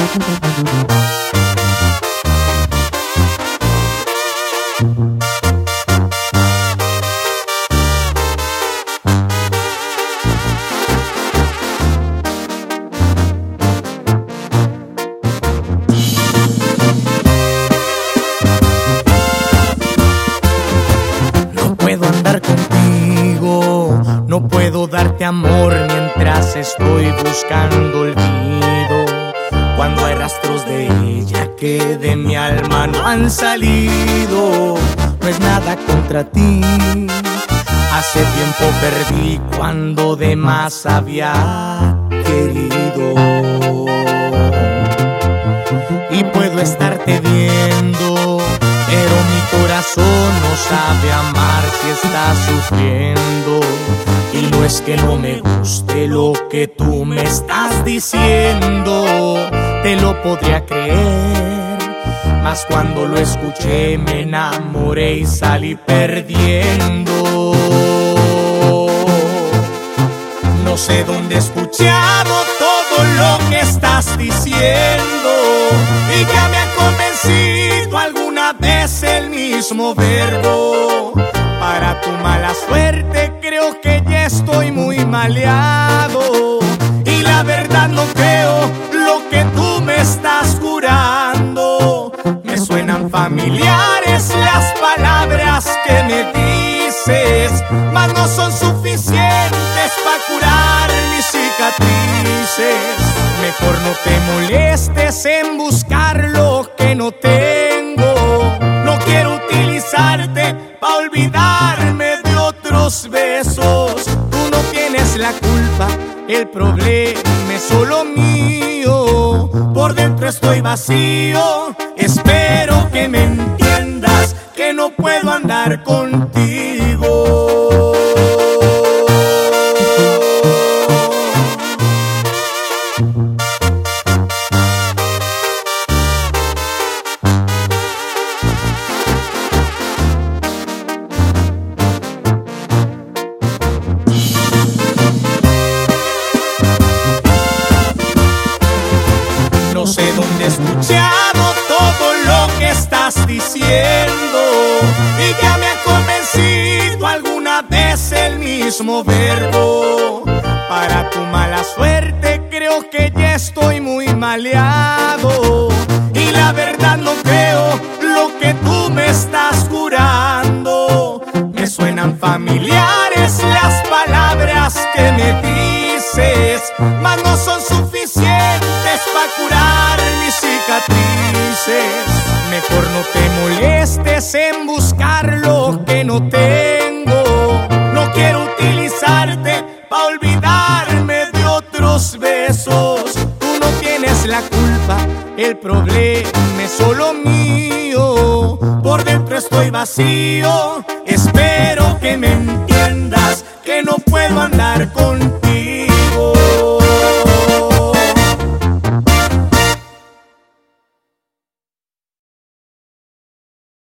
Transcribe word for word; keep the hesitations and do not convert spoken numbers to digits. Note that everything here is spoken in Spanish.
No puedo andar contigo, no puedo darte amor mientras estoy buscando olvido. Cuando hay rastros de ella que de mi alma no han salido, no es nada contra ti. Hace tiempo perdí cuando de más había querido. Y puedo estarte viendo, pero mi corazón no sabe amar si está sufriendo. Y no es que no me guste lo que tú me estás diciendo, te lo podría creer, mas cuando lo escuché me enamoré y salí perdiendo. No sé dónde he escuchado todo lo que estás diciendo, y ya me ha convencido alguna vez el mismo verbo. Para tu mala suerte creo que ya estoy muy maleado, y la verdad no creo lo que tú me estás jurando. Me suenan familiares las palabras que me dices, mas no son suficientes para curar mis cicatrices. Mejor no te molestes en buscar lo que no tengo. No quiero utilizarte para olvidarme de otros besos. Tú no tienes la culpa, el problema es solo mío. Por dentro estoy vacío, espero que me entiendas que no puedo andar contigo. No sé dónde he escuchado todo lo que estás diciendo, y ya me ha convencido alguna vez el mismo verbo. Para tu mala suerte creo que ya estoy muy maleado, y la verdad no creo lo que tú me estás jurando. Me suenan familiares las palabras que me dices, mas no son suficientes para curar mis cicatrices. Mejor no te molestes en buscar lo que no tengo. No quiero utilizarte para olvidarme de otros besos. Tú no tienes la culpa, el problema es solo mío. Por dentro estoy vacío, espero que me entiendas que no puedo andar con